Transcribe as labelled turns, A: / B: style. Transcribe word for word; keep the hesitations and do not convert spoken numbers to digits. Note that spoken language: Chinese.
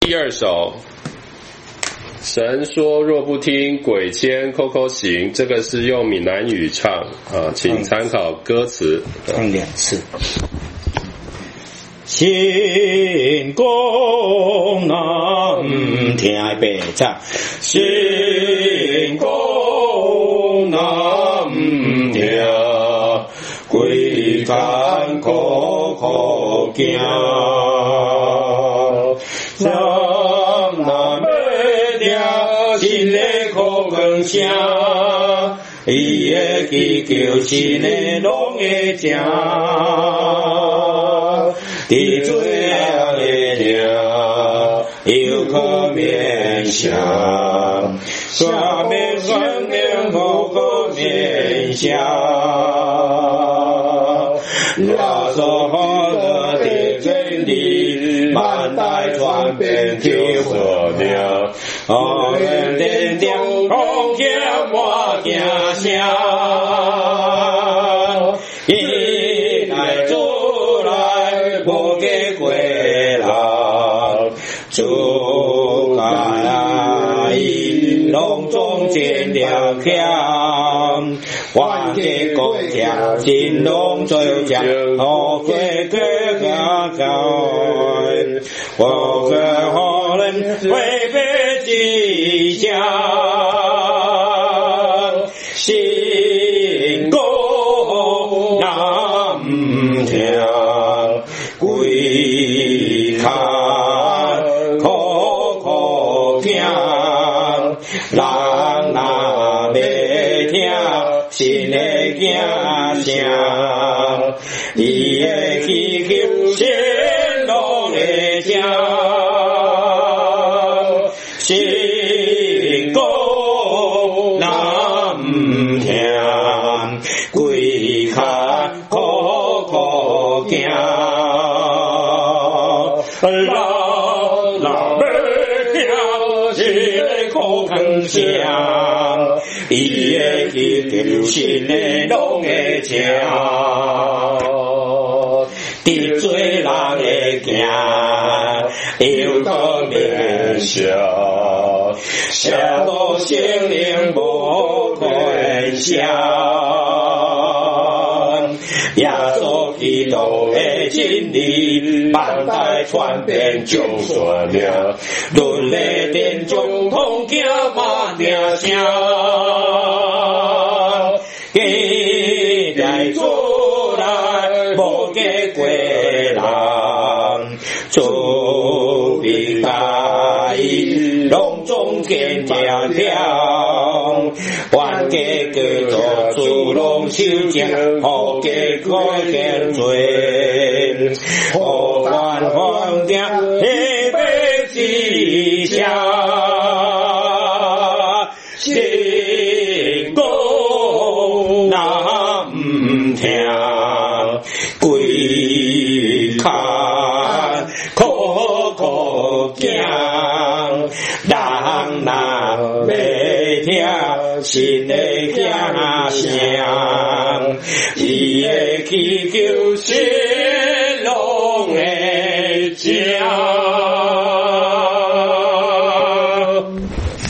A: 第二首，神说若不听，鬼牵扣扣行，这个是用闽南语唱啊，请参考歌词。
B: 唱两次。心公那唔听白唱，心公那唔听，鬼牵扣扣行。什那要听，心里可更声，伊的祈求心里拢会听。地水啊的听，有可面相，下面生命无可面相。那所好的地真理，万代传遍求佛了。哦，愿天地空间我家乡。主爱隆中见了强，万劫国家金龙最强，我归个家家，我个好人会被吉祥，心公难听，鬼看。人若袂听，心会惊声，伊的祈求心拢会听，心公若唔听，鬼脚苦苦行。人若袂听，心会苦苦声，伊的祈求心的拢会听。得罪人会惊，有个面相，邪道心灵无关相。耶稣基督的真理，万代传遍就算了。伦理殿中通行万定声，记在出来无给过人，主必大义隆中见条条，万家各作主龙修正，好家改见罪，好万方定黑白吉祥，心公若唔听，鬼看苦苦行，人若袂听，心会惊声，伊的祈求心。